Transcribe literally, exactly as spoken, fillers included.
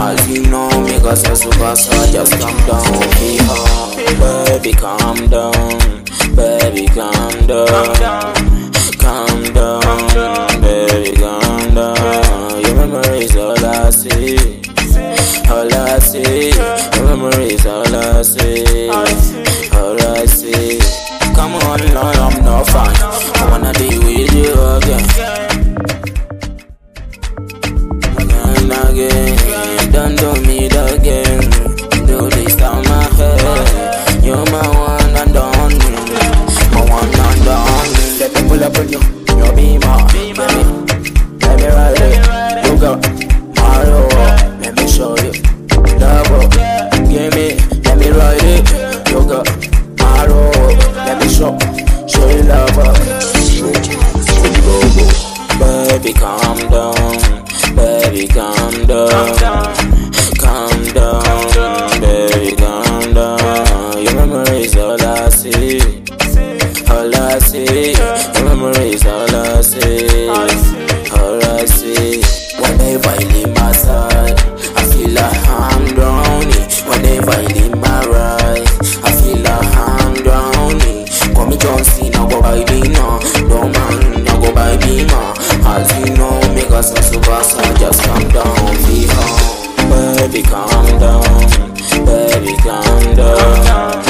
As you know, me got so super, so just calm down, be hard. Baby, calm down, baby, calm down, calm down, baby, calm down. Your memories all I see, all I see. Your memories all I see, all I see. Come on, Lord, I'm not fine. I wanna be with you again. Again, again, don't do me again. Do this down my head. You're my one and only, my one and only. Let me pull up on you, you be my baby. Let me ride it, you got Mario. Let me show you, double. Give me, let me ride it, you got Mario. Let me show, show you love. Baby, calm down, baby, calm down, calm down, baby, calm down. Your memories all I see, all I see. Your memories all I see, all I see. Whenever I leave my side, I feel like I'm drowning. Whenever I leave my right, I feel like I'm drowning. Call me John Cena, go by Dina. Don't mind, I go by Bima. As you know, make us a super, so just calm down, be calm. Baby, calm down, baby, calm down.